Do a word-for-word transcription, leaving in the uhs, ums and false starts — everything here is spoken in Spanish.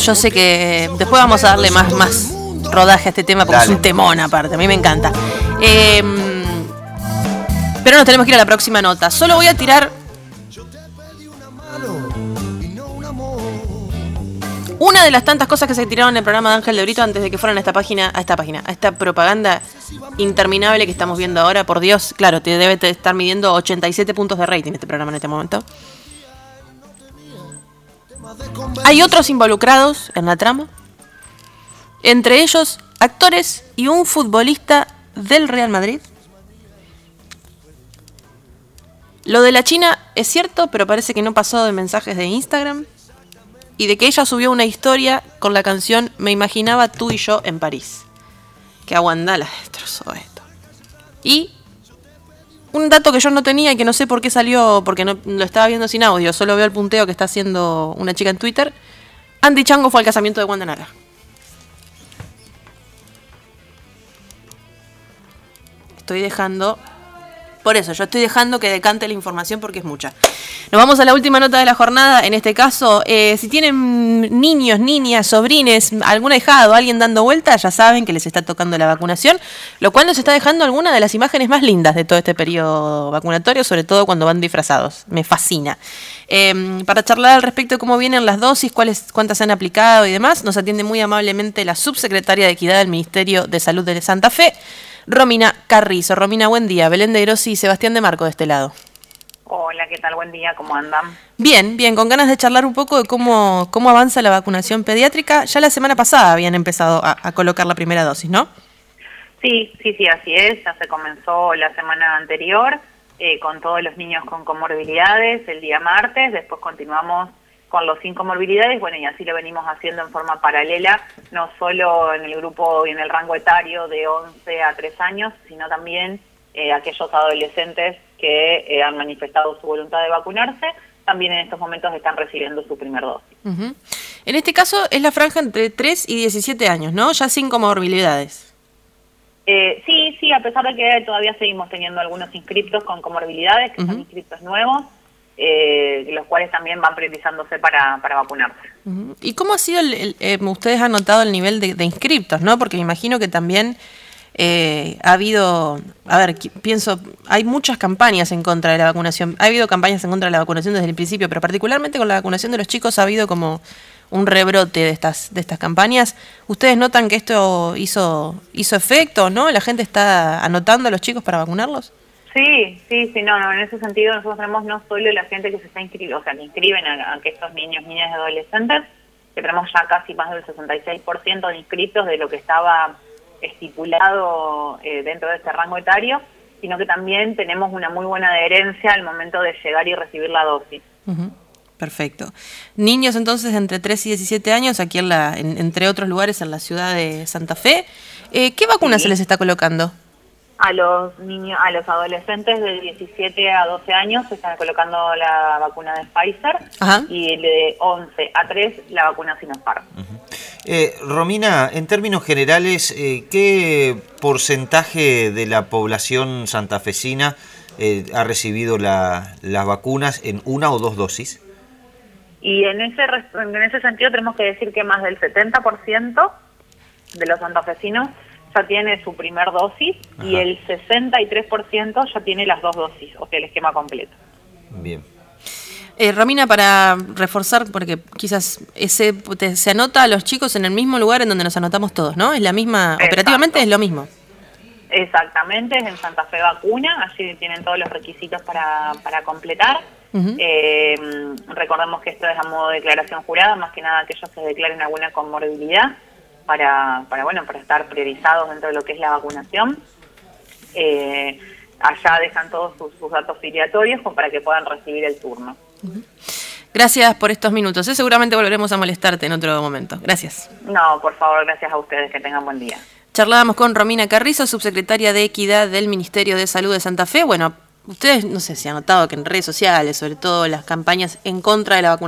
yo sé que después vamos a darle más, más rodaje a este tema porque Dale. Es un temón aparte, a mí me encanta. Eh, pero nos tenemos que ir a la próxima nota. Solo voy a tirar una de las tantas cosas que se tiraron en el programa de Ángel de Brito antes de que fueran a esta página, a esta página, a esta propaganda interminable que estamos viendo ahora. Por Dios, claro, te debe estar midiendo ochenta y siete puntos de rating este programa en este momento. Hay otros involucrados en la trama, entre ellos actores y un futbolista del Real Madrid. Lo de la China es cierto, pero parece que no pasó de mensajes de Instagram. Y de que ella subió una historia con la canción Me imaginaba tú y yo en París. Que a Wanda la destrozó esto. Y un dato que yo no tenía y que no sé por qué salió, porque no lo estaba viendo sin audio, solo veo el punteo que está haciendo una chica en Twitter. Andy Chango fue al casamiento de Wanda Nara. Estoy dejando... Por eso, yo estoy dejando que decante la información porque es mucha. Nos vamos a la última nota de la jornada. En este caso, eh, si tienen niños, niñas, sobrines, algún ahijado, alguien dando vuelta, ya saben que les está tocando la vacunación, lo cual nos está dejando alguna de las imágenes más lindas de todo este periodo vacunatorio, sobre todo cuando van disfrazados. Me fascina. Eh, para charlar al respecto de cómo vienen las dosis, cuáles, cuántas se han aplicado y demás, nos atiende muy amablemente la subsecretaria de Equidad del Ministerio de Salud de Santa Fe, Romina Carrizo. Romina, buen día. Belén de Grossi y Sebastián de Marco de este lado. Hola, ¿qué tal? Buen día, ¿cómo andan? Bien, bien, con ganas de charlar un poco de cómo, cómo avanza la vacunación pediátrica. Ya la semana pasada habían empezado a, a colocar la primera dosis, ¿no? Sí, sí, sí, así es. Ya se comenzó la semana anterior eh, con todos los niños con comorbilidades el día martes. Después continuamos con los sin comorbilidades, bueno, y así lo venimos haciendo en forma paralela, no solo en el grupo y en el rango etario de once a tres años, sino también eh, aquellos adolescentes que eh, han manifestado su voluntad de vacunarse, también en estos momentos están recibiendo su primer dosis. Uh-huh. En este caso es la franja entre tres y diecisiete años, ¿no? Ya sin comorbilidades. Eh, sí, sí, a pesar de que todavía seguimos teniendo algunos inscriptos con comorbilidades, que uh-huh. son inscriptos nuevos, Eh, los cuales también van priorizándose para, para vacunarse. Uh-huh. ¿Y cómo ha sido, el, el, eh, ustedes han notado el nivel de, de inscriptos, ¿no? Porque me imagino que también eh, ha habido, a ver, pienso, hay muchas campañas en contra de la vacunación, ha habido campañas en contra de la vacunación desde el principio, pero particularmente con la vacunación de los chicos ha habido como un rebrote de estas de estas campañas. ¿Ustedes notan que esto hizo, hizo efecto, no? ¿La gente está anotando a los chicos para vacunarlos? Sí, sí, sí, no, no, en ese sentido nosotros tenemos no solo la gente que se está inscribiendo, o sea, que inscriben a, a que estos niños, niñas y adolescentes, que tenemos ya casi más del sesenta y seis por ciento de inscritos de lo que estaba estipulado eh, dentro de este rango etario, sino que también tenemos una muy buena adherencia al momento de llegar y recibir la dosis. Uh-huh. Perfecto. Niños entonces entre tres y diecisiete años, aquí en la, en, entre otros lugares en la ciudad de Santa Fe, eh, ¿qué vacunas sí. se les está colocando? A los niños, a los adolescentes de diecisiete a doce años se están colocando la vacuna de Pfizer. Ajá. Y de once a tres la vacuna Sinopharm. Uh-huh. eh, Romina, en términos generales, eh, ¿qué porcentaje de la población santafesina eh, ha recibido la, las vacunas en una o dos dosis? Y en ese en ese sentido tenemos que decir que más del setenta por ciento de los santafesinos ya tiene su primer dosis. Ajá. Y el sesenta y tres por ciento ya tiene las dos dosis, o sea, el esquema completo. Bien. Eh, Romina, para reforzar, porque quizás ese te, se anota a los chicos en el mismo lugar en donde nos anotamos todos, ¿no? Es la misma, exacto. Operativamente es lo mismo. Exactamente, es en Santa Fe Vacuna, allí tienen todos los requisitos para, para completar. Uh-huh. Eh, recordemos que esto es a modo de declaración jurada, más que nada que ellos se declaren alguna comorbilidad para, para bueno, para estar priorizados dentro de lo que es la vacunación. Eh, allá dejan todos sus, sus datos filiatorios para que puedan recibir el turno. Uh-huh. Gracias por estos minutos, ¿eh? Seguramente volveremos a molestarte en otro momento. Gracias. No, por favor, gracias a ustedes, que tengan buen día. Charlábamos con Romina Carrizo, subsecretaria de Equidad del Ministerio de Salud de Santa Fe. Bueno, ustedes no sé si han notado que en redes sociales, sobre todo las campañas en contra de la vacunación,